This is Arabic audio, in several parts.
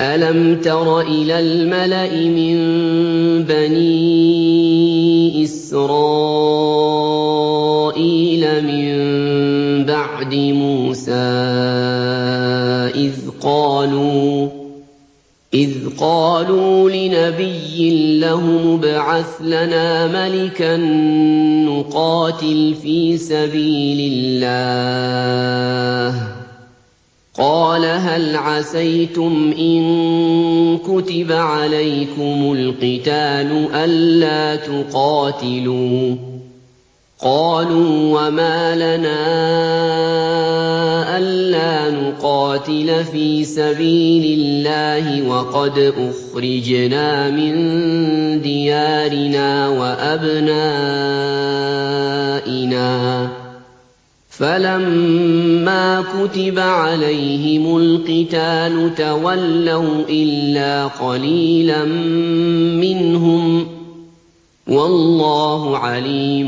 أَلَمْ تَرَ إِلَى الْمَلَإِ مِن بَنِي إِسْرَائِيلَ مِن بَعْدِ مُوسَىٰ إِذْ قَالُوا لِنَبِيٍّ لَّهُمُ ابْعَثْ لَنَا مَلِكًا نُّقَاتِلْ فِي سَبِيلِ اللَّهِ ۖ قَالَ هَلْ عَسَيْتُمْ إِن كُتِبَ عَلَيْكُمُ الْقِتَالُ أَلَّا تُقَاتِلُوا ۖ قَالُوا وَمَا لَنَا أَلَّا نُقَاتِلَ فِي سَبِيلِ اللَّهِ وَقَدْ أُخْرِجْنَا مِن دِيَارِنَا وَأَبْنَائِنَا ۖ فَلَمَّا كُتِبَ عَلَيْهِمُ الْقِتَالُ تَوَلَّوْا إِلَّا قَلِيلًا مِّنْهُمْ ۗ وَاللَّهُ عَلِيمٌ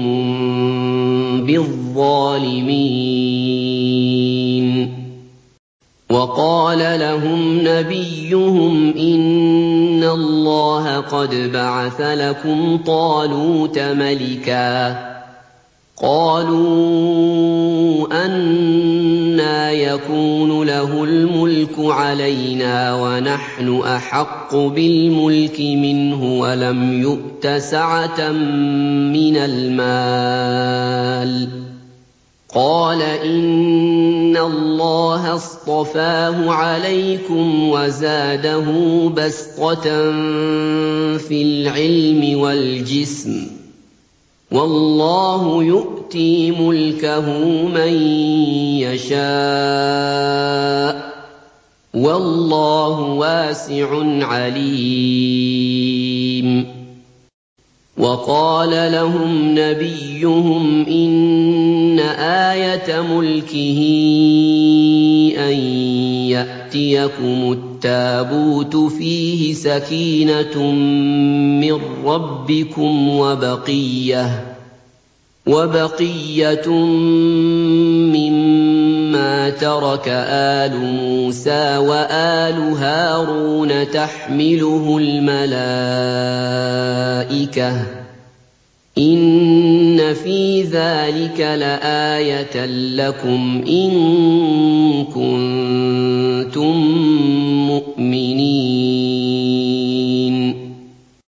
بِالظَّالِمِينَ. وَقَالَ لَهُمْ نَبِيُّهُمْ إِنَّ اللَّهَ قَدْ بَعَثَ لَكُمْ طَالُوتَ مَلِكًا ۚ قَالُوا أَنَّىٰ يَكُونُ لَهُ الْمُلْكُ عَلَيْنَا وَنَحْنُ أَحَقُّ بِالْمُلْكِ مِنْهُ وَلَمْ يُؤْتَ سَعَةً مِّنَ الْمَالِ ۚ قَالَ إِنَّ اللَّهَ اصْطَفَاهُ عَلَيْكُمْ وَزَادَهُ بَسْطَةً فِي الْعِلْمِ وَالْجِسْمِ ۖ وَاللَّهُ يُؤْتِي مُلْكَهُ مَن يَشَاءُ ۚ وَاللَّهُ وَاسِعٌ عَلِيمٌ. وَقَالَ لَهُمْ نَبِيُّهُمْ إِنَّ آيَةَ مُلْكِهِ أَن يَأْتِيَكُمُ التَّابُوتُ فِيهِ سَكِينَةٌ مِّن رَّبِّكُمْ وَبَقِيَّةٌ مِّمَّا تَرَكَ آلُ مُوسَىٰ وَآلُ هَارُونَ تَحْمِلُهُ الْمَلَائِكَةُ ۚ إِنَّ فِي ذَٰلِكَ لَآيَةً لَّكُمْ إِن كُنتُم